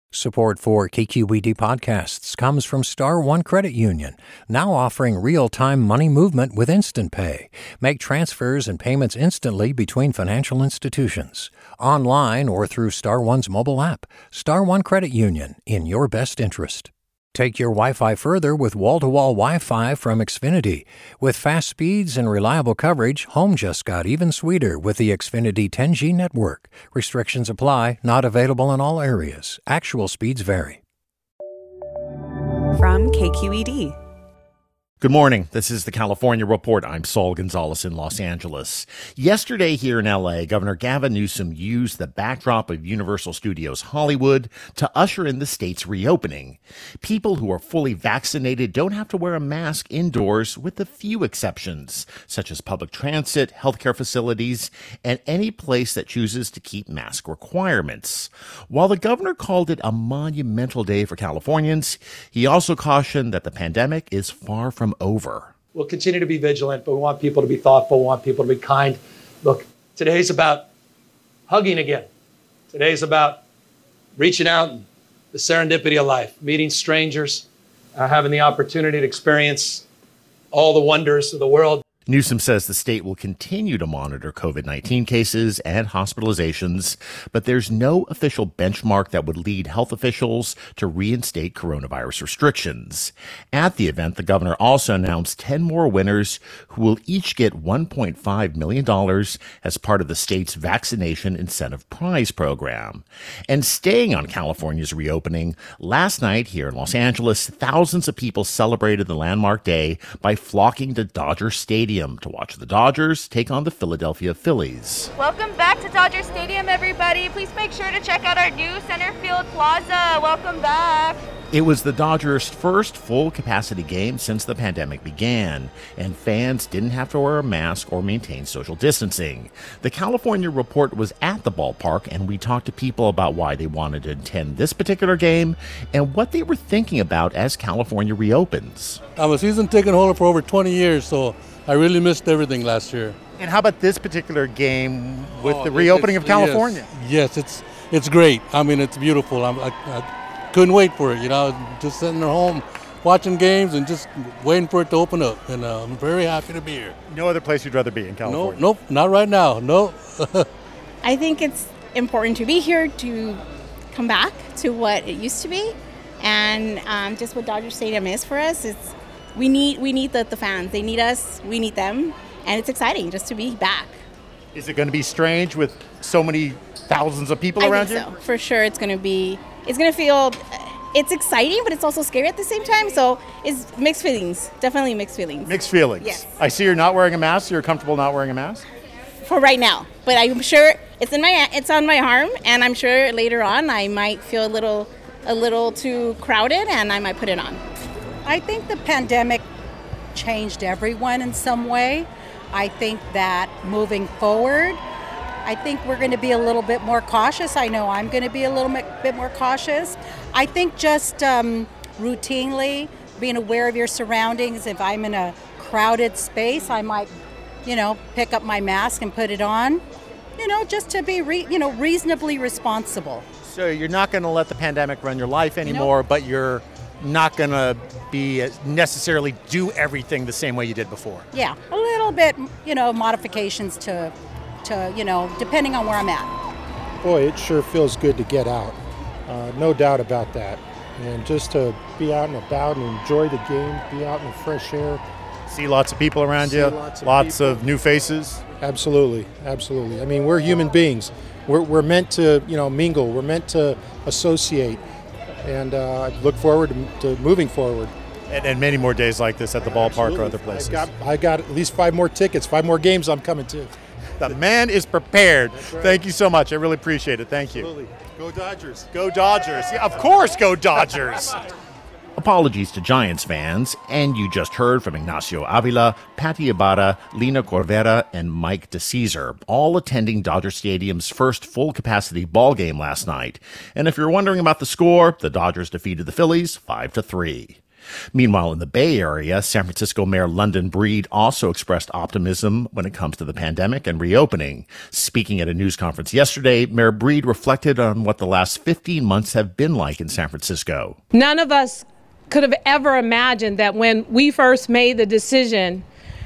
Support for KQED podcasts comes from Star One Credit Union, now offering real-time money movement with Instant Pay. Make transfers and payments instantly between financial institutions, online or through Star One's mobile app. Star One Credit Union, in your best interest. Take your Wi-Fi further with wall-to-wall Wi-Fi from Xfinity. With fast speeds and reliable coverage, home just got even sweeter with the Xfinity 10G network. Restrictions apply, not available in all areas. Actual speeds vary. From KQED. Good morning. This is the California Report. I'm Saul Gonzalez in Los Angeles. Yesterday here in L.A., Governor Gavin Newsom used the backdrop of Universal Studios Hollywood to usher in the state's reopening. People who are fully vaccinated don't have to wear a mask indoors with a few exceptions, such as public transit, healthcare facilities, and any place that chooses to keep mask requirements. While the governor called it a monumental day for Californians, he also cautioned that the pandemic is far from over. We'll continue to be vigilant, but we want people to be thoughtful. We want people to be kind. Look, today's about hugging again. Today's about reaching out and the serendipity of life, meeting strangers, having the opportunity to experience all the wonders of the world. Newsom says the state will continue to monitor COVID-19 cases and hospitalizations, but there's no official benchmark that would lead health officials to reinstate coronavirus restrictions. At the event, the governor also announced 10 more winners who will each get $1.5 million as part of the state's vaccination incentive prize program. And staying on California's reopening, last night here in Los Angeles, thousands of people celebrated the landmark day by flocking to Dodger Stadium to watch the Dodgers take on the Philadelphia Phillies. Welcome back to Dodger Stadium, everybody. Please make sure to check out our new center field plaza. Welcome back. It was the Dodgers' first full-capacity game since the pandemic began, and fans didn't have to wear a mask or maintain social distancing. The California Report was at the ballpark, and we talked to people about why they wanted to attend this particular game and what they were thinking about as California reopens. I'm a season ticket holder for over 20 years, so I really missed everything last year. And how about this particular game with the reopening of California? Yes, it's great. I mean, it's beautiful. I couldn't wait for it, just sitting at home watching games and just waiting for it to open up. And I'm very happy to be here. No other place you'd rather be in California? Nope, not right now, no. I think it's important to be here, to come back to what it used to be. And just what Dodger Stadium is for us, we need the fans. They need us, we need them. And it's exciting just to be back. Is it going to be strange with so many thousands of people around you? I think so. For sure it's going to feel, it's exciting, but it's also scary at the same time. So it's mixed feelings, definitely mixed feelings. Mixed feelings? Yes. I see you're not wearing a mask. You're comfortable not wearing a mask? For right now. But I'm sure it's on my arm, and I'm sure later on I might feel a little too crowded and I might put it on. I think the pandemic changed everyone in some way. I think that moving forward, I think we're going to be a little bit more cautious. I know I'm going to be a little bit more cautious. I think just routinely being aware of your surroundings. If I'm in a crowded space, I might, pick up my mask and put it on, just to be, reasonably responsible. So you're not going to let the pandemic run your life anymore, but you're not going to be necessarily do everything the same way you did before. Yeah, a little bit, modifications to depending on where I'm at. Boy, it sure feels good to get out. No doubt about that. And just to be out and about and enjoy the game, be out in the fresh air. See lots of people around you, lots of new faces. Absolutely. I mean, we're human beings. We're meant to, mingle. We're meant to associate. And I look forward to moving forward. And many more days like this at the ballpark or other places. I got at least 5 more tickets, 5 more games I'm coming to. The man is prepared. Right. Thank you so much. I really appreciate it. Thank you. Absolutely. Go Dodgers. Go Dodgers. Yeah, of course, go Dodgers. Apologies to Giants fans, and you just heard from Ignacio Avila, Patty Ibarra, Lina Corvera, and Mike DeCesar, all attending Dodger Stadium's first full-capacity ball game last night. And if you're wondering about the score, the Dodgers defeated the Phillies 5-3. Meanwhile, in the Bay Area, San Francisco Mayor London Breed also expressed optimism when it comes to the pandemic and reopening. Speaking at a news conference yesterday, Mayor Breed reflected on what the last 15 months have been like in San Francisco. None of us could have ever imagined that when we first made the decision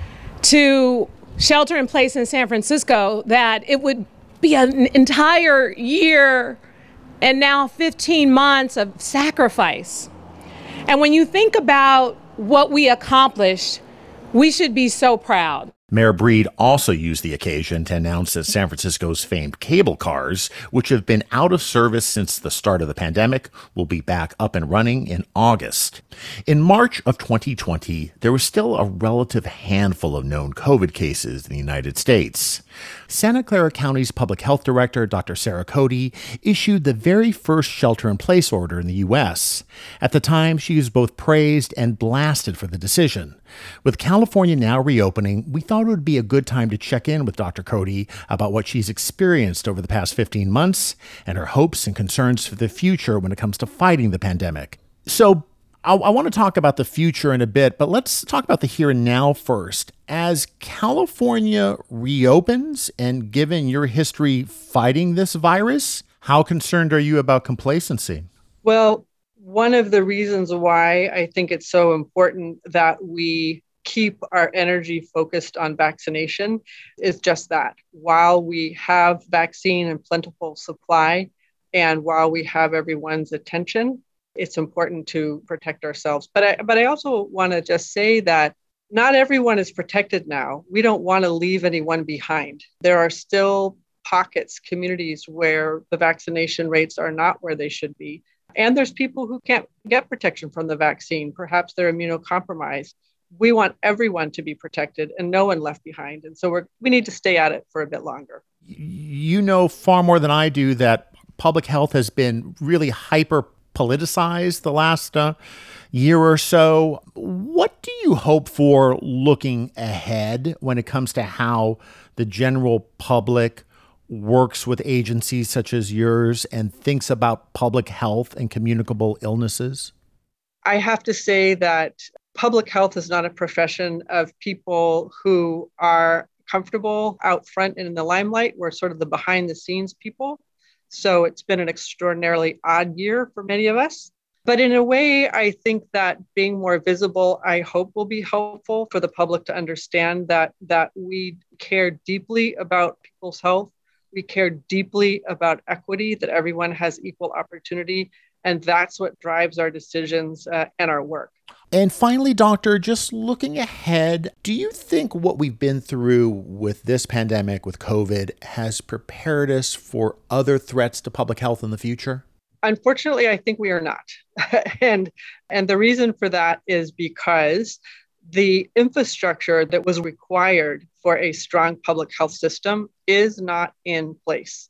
to shelter in place in San Francisco, that it would be an entire year and now 15 months of sacrifice. And when you think about what we accomplished, we should be so proud. Mayor Breed also used the occasion to announce that San Francisco's famed cable cars, which have been out of service since the start of the pandemic, will be back up and running in August. In March of 2020, there was still a relative handful of known COVID cases in the United States. Santa Clara County's public health director, Dr. Sarah Cody, issued the very first shelter-in-place order in the U.S. At the time, she was both praised and blasted for the decision. With California now reopening, we thought it would be a good time to check in with Dr. Cody about what she's experienced over the past 15 months and her hopes and concerns for the future when it comes to fighting the pandemic. So I want to talk about the future in a bit, but let's talk about the here and now first. As California reopens, and given your history fighting this virus, how concerned are you about complacency? Well, one of the reasons why I think it's so important that we keep our energy focused on vaccination is just that. While we have vaccine in plentiful supply, and while we have everyone's attention, it's important to protect ourselves. But I also want to just say that not everyone is protected now. We don't want to leave anyone behind. There are still pockets, communities where the vaccination rates are not where they should be. And there's people who can't get protection from the vaccine. Perhaps they're immunocompromised. We want everyone to be protected and no one left behind. And so we need to stay at it for a bit longer. You know far more than I do that public health has been really hyper politicized the last year or so. What do you hope for looking ahead when it comes to how the general public works with agencies such as yours and thinks about public health and communicable illnesses? I have to say that public health is not a profession of people who are comfortable out front and in the limelight. We're sort of the behind the scenes people. So it's been an extraordinarily odd year for many of us. But in a way, I think that being more visible, I hope will be helpful for the public to understand that we care deeply about people's health. We care deeply about equity, that everyone has equal opportunity. And that's what drives our decisions and our work. And finally, Doctor, just looking ahead, do you think what we've been through with this pandemic, with COVID, has prepared us for other threats to public health in the future? Unfortunately, I think we are not. and the reason for that is because the infrastructure that was required for a strong public health system is not in place.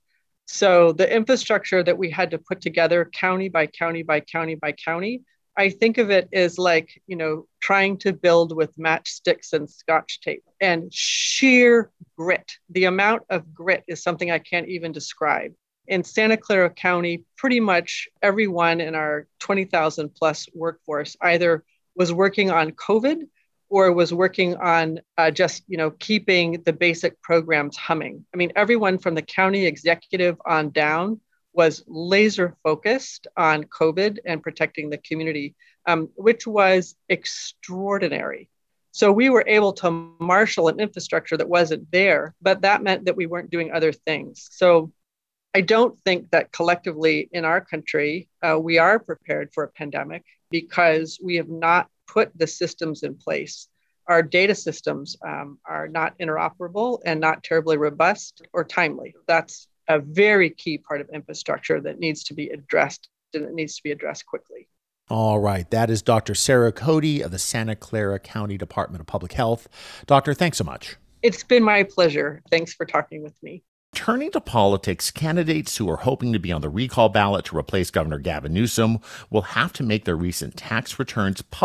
So the infrastructure that we had to put together county by county by county by county, I think of it as like, trying to build with matchsticks and Scotch tape and sheer grit. The amount of grit is something I can't even describe. In Santa Clara County, pretty much everyone in our 20,000 plus workforce either was working on COVID or was working on just keeping the basic programs humming. I mean, everyone from the county executive on down was laser focused on COVID and protecting the community, which was extraordinary. So we were able to marshal an infrastructure that wasn't there, but that meant that we weren't doing other things. So I don't think that collectively in our country, we are prepared for a pandemic because we have not put the systems in place. Our data systems are not interoperable and not terribly robust or timely. That's a very key part of infrastructure that needs to be addressed, and it needs to be addressed quickly. All right. That is Dr. Sarah Cody of the Santa Clara County Department of Public Health. Doctor, thanks so much. It's been my pleasure. Thanks for talking with me. Turning to politics, candidates who are hoping to be on the recall ballot to replace Governor Gavin Newsom will have to make their recent tax returns public.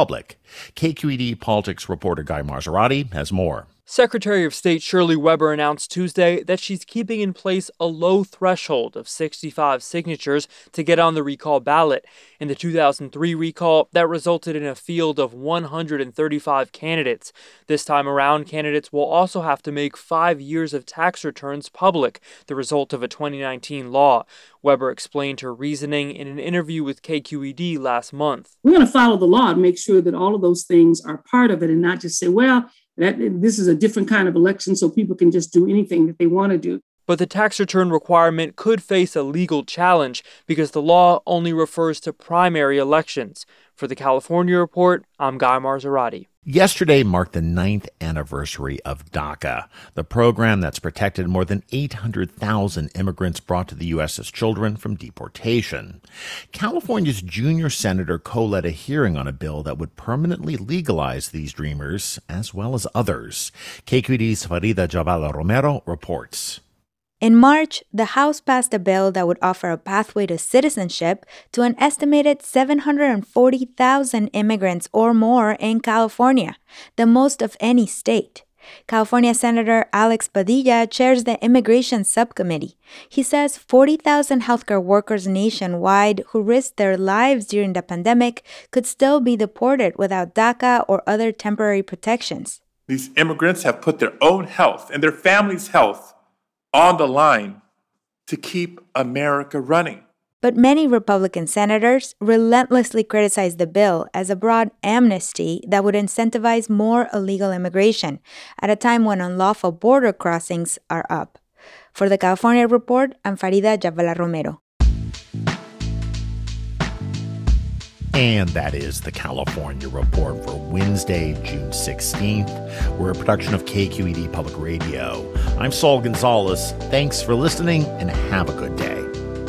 KQED politics reporter Guy Marzorati has more. Secretary of State Shirley Weber announced Tuesday that she's keeping in place a low threshold of 65 signatures to get on the recall ballot. In the 2003 recall, that resulted in a field of 135 candidates. This time around, candidates will also have to make 5 years of tax returns public, the result of a 2019 law. Weber explained her reasoning in an interview with KQED last month. We're going to follow the law and make sure that all of those things are part of it and not just say, well, this is a different kind of election, so people can just do anything that they want to do. But the tax return requirement could face a legal challenge because the law only refers to primary elections. For the California Report, I'm Guy Marzorati. Yesterday marked the 9th anniversary of DACA, the program that's protected more than 800,000 immigrants brought to the U.S. as children from deportation. California's junior senator co-led a hearing on a bill that would permanently legalize these dreamers, as well as others. KQED's Farida Jhabvala Romero reports. In March, the House passed a bill that would offer a pathway to citizenship to an estimated 740,000 immigrants or more in California, the most of any state. California Senator Alex Padilla chairs the Immigration Subcommittee. He says 40,000 healthcare workers nationwide who risked their lives during the pandemic could still be deported without DACA or other temporary protections. These immigrants have put their own health and their family's health on the line to keep America running. But many Republican senators relentlessly criticized the bill as a broad amnesty that would incentivize more illegal immigration at a time when unlawful border crossings are up. For the California Report, I'm Farida Jhabvala Romero. And that is the California Report for Wednesday, June 16th. We're a production of KQED Public Radio. I'm Saul Gonzalez. Thanks for listening and have a good day.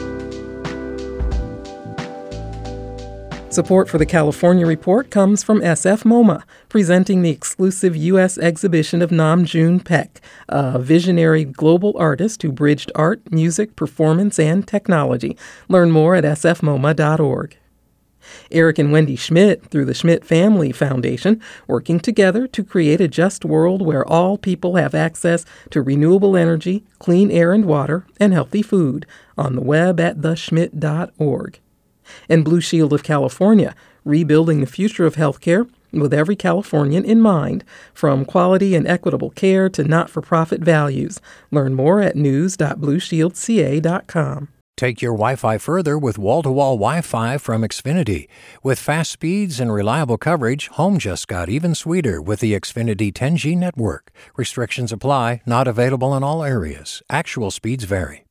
Support for the California Report comes from SF MoMA, presenting the exclusive U.S. exhibition of Nam June Paik, a visionary global artist who bridged art, music, performance, and technology. Learn more at sfmoma.org. Eric and Wendy Schmidt, through the Schmidt Family Foundation, working together to create a just world where all people have access to renewable energy, clean air and water, and healthy food, on the web at theschmidt.org. And Blue Shield of California, rebuilding the future of healthcare with every Californian in mind, from quality and equitable care to not-for-profit values. Learn more at news.blueshieldca.com. Take your Wi-Fi further with wall-to-wall Wi-Fi from Xfinity. With fast speeds and reliable coverage, home just got even sweeter with the Xfinity 10G network. Restrictions apply, not available in all areas. Actual speeds vary.